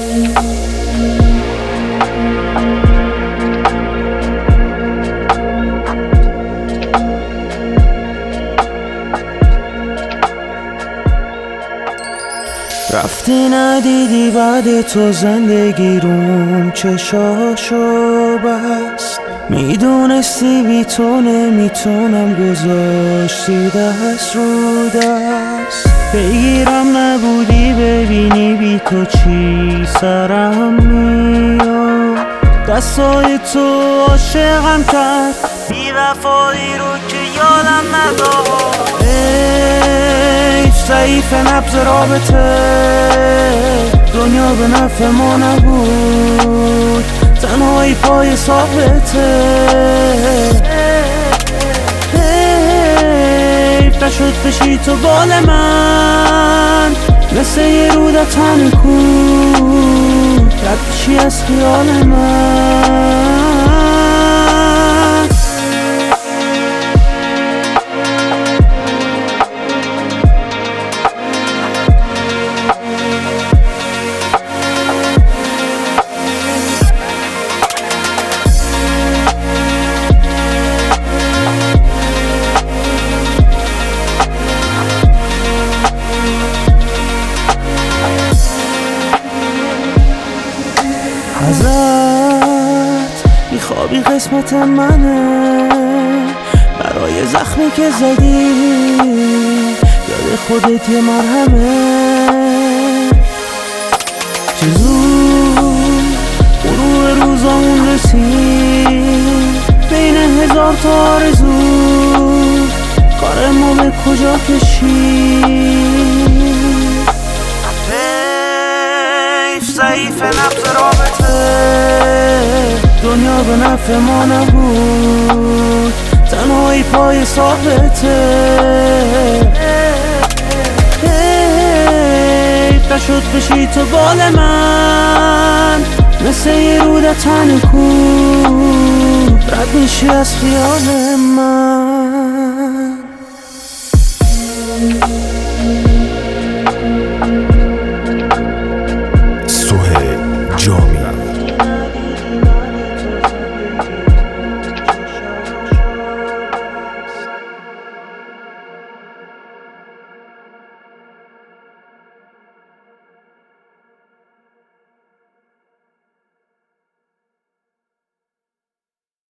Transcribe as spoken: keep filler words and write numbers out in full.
رفتی ندیدی بعد تو زندگی روم چشاشو بست، میدونستی بی تو نمیتونم، گذاشتی دست رو دست. بگیرم نبودی ببینی بی تو چی سرم میاد، دستای تو عاشقم کرد، بی وفایی رو که یادم نداد. ضعیف نبض رابطه، دنیا به نفع ما نبود، تنهایی پای ثابته. حیف نشد بشی تو بال من، مثل یه رود تن کود، رد بشی از خیال من. ازت میخوابی قسمت منه، برای زخمی که زدی یاد خودت یه مرهمه. چه زود غروب روزامون رسید، بین هزار تا آرزو کار ما به کجا کشید. ضعیف نبض رابطه، دنیا به نفع ما نبود، تنهایی پای ثابته. حیف نشد بشی تو بال من، مثل یه رود تن کود، رد میشی از خیال من. سهیل جامی.